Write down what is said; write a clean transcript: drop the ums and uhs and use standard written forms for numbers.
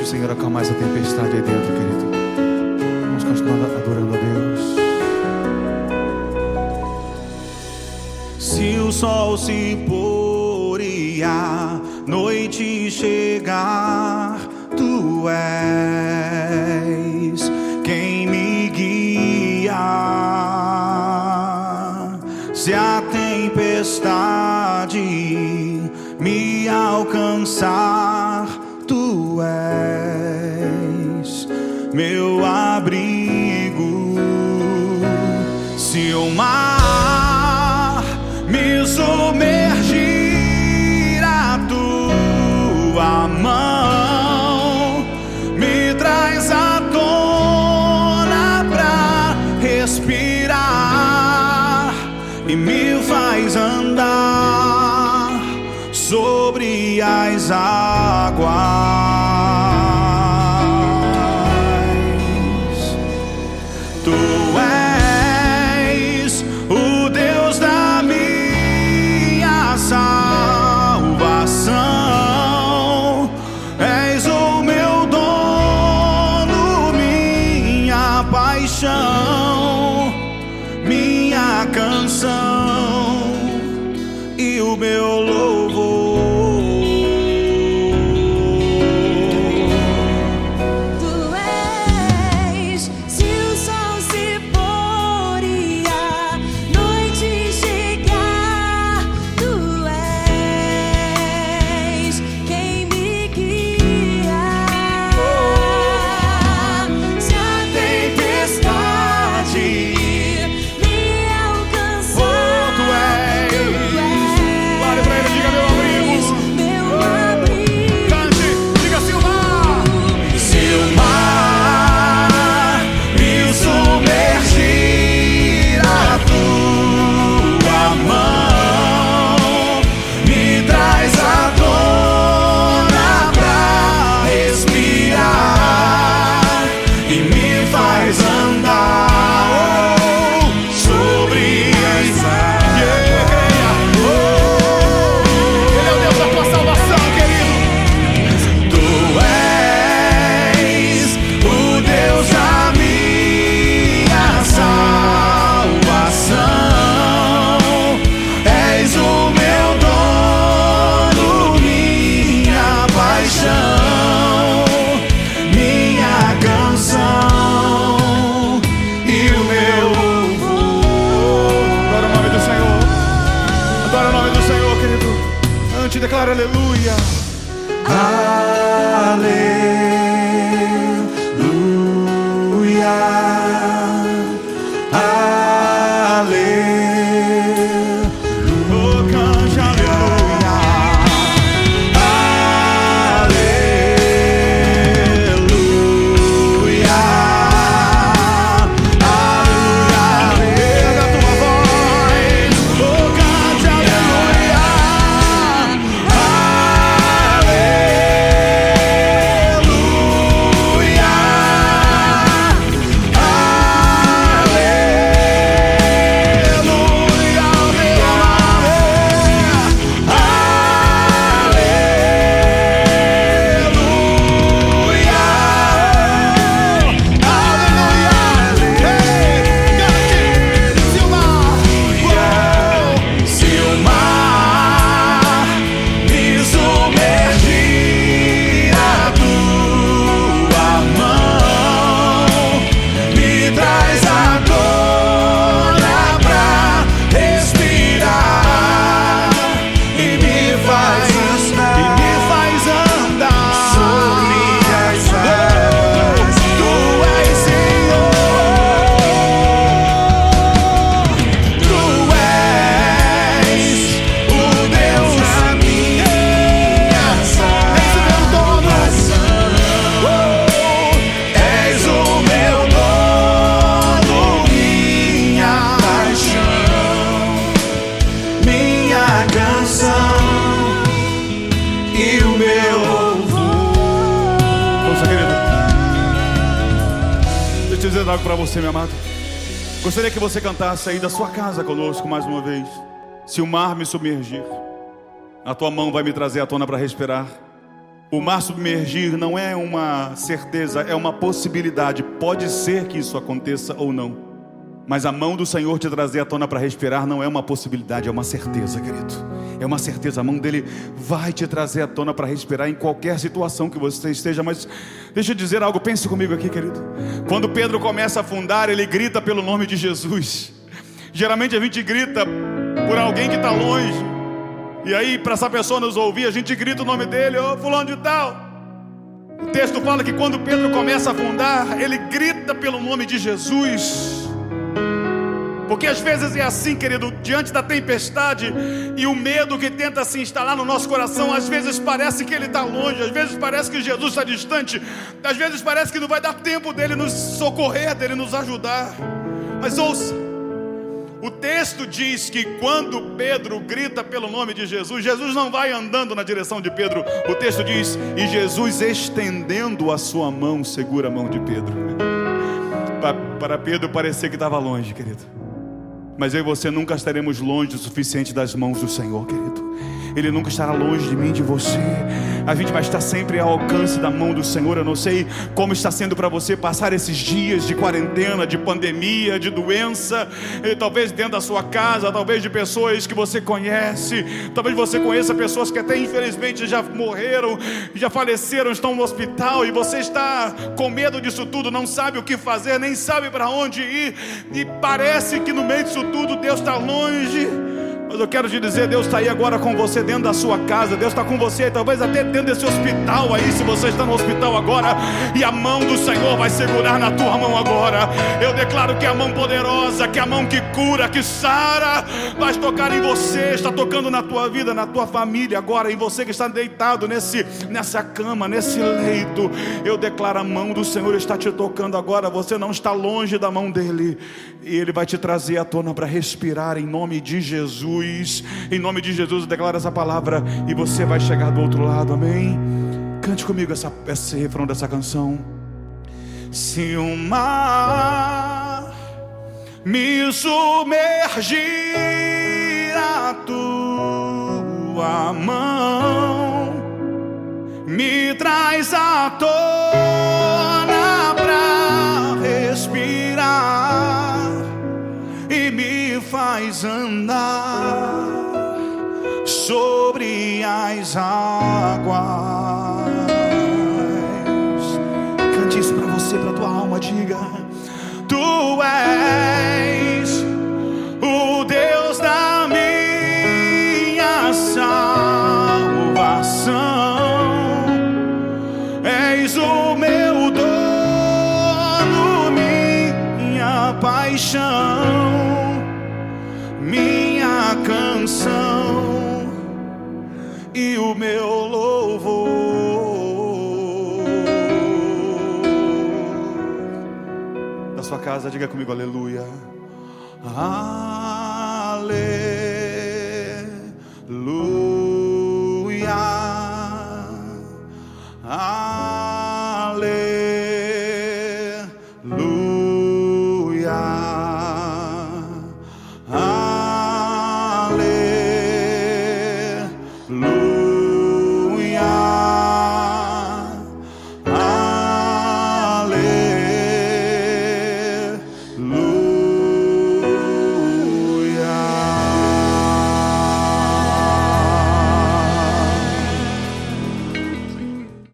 Senhor acalmar essa tempestade aí dentro, querido. Vamos continuar adorando a Deus. Se o sol se pôr e a noite chegar, Tu és quem me guia. Se a tempestade me alcançar, Tu és meu abrigo. Se o mar me submergir, a Tua mão me traz à tona pra respirar e me faz andar sobre as águas. Tu és o Deus da minha salvação, és o meu dono, minha paixão, minha canção e o meu louvor. Declara aleluia. Aleluia. Aleluia. Oh, cante aleluia. Aleluia. Aleluia. Pega a tua voz. Oh, cante aleluia. Algo para você, meu amado. Gostaria que você cantasse aí da sua casa conosco mais uma vez. Se o mar me submergir, a tua mão vai me trazer à tona para respirar O mar submergir não é uma certeza, é uma possibilidade. Pode ser que isso aconteça ou não. Mas a mão do Senhor te trazer à tona para respirar não é uma possibilidade, é uma certeza, querido. É uma certeza, a mão dele vai te trazer à tona para respirar em qualquer situação que você esteja. Mas deixa eu dizer algo, pense comigo aqui, querido. Quando Pedro começa a afundar, ele grita pelo nome de Jesus. Geralmente a gente grita por alguém que está longe. E aí, para essa pessoa nos ouvir, a gente grita o nome dele: ô fulano de tal. O texto fala que quando Pedro começa a afundar, ele grita pelo nome de Jesus. Porque às vezes é assim, querido, diante da tempestade e o medo que tenta se instalar no nosso coração, às vezes parece que ele está longe, às vezes parece que Jesus está distante, às vezes parece que não vai dar tempo dele nos socorrer, dele nos ajudar. Mas ouça, o texto diz que quando Pedro grita pelo nome de Jesus, Jesus não vai andando na direção de Pedro. O texto diz: e Jesus, estendendo a sua mão, segura a mão de Pedro. Para Pedro parecer que estava longe, querido. Mas eu e você nunca estaremos longe o suficiente das mãos do Senhor, querido. Ele nunca estará longe de mim, de você. A gente vai estar sempre ao alcance da mão do Senhor. Eu não sei como está sendo para você passar esses dias de quarentena, de pandemia, de doença. Talvez dentro da sua casa, talvez de pessoas que você conhece. Talvez você conheça pessoas que até infelizmente já morreram, já faleceram, estão no hospital. E você está com medo disso tudo, não sabe o que fazer, nem sabe para onde ir. E parece que no meio disso tudo Deus está longe. Mas eu quero te dizer, Deus está aí agora com você dentro da sua casa. Deus está com você, talvez até dentro desse hospital aí, se você está no hospital agora. E a mão do Senhor vai segurar na tua mão agora. Eu declaro que a mão poderosa, que a mão que cura, que sara, vai tocar em você. Está tocando na tua vida, na tua família agora. Em você que está deitado nessa cama, nesse leito. Eu declaro, a mão do Senhor está te tocando agora. Você não está longe da mão dele. E ele vai te trazer à tona para respirar em nome de Jesus. Em nome de Jesus eu declaro essa palavra e você vai chegar do outro lado, amém? Cante comigo esse refrão dessa canção. Se o mar me submergir, a tua mão me traz à tona pra respirar e me faz andar sobre as águas. Cante isso pra você, pra tua alma, diga: tu és o Deus da minha salvação, és o meu dono, minha paixão, minha canção e o meu louvor. Da sua casa, diga comigo: aleluia, aleluia.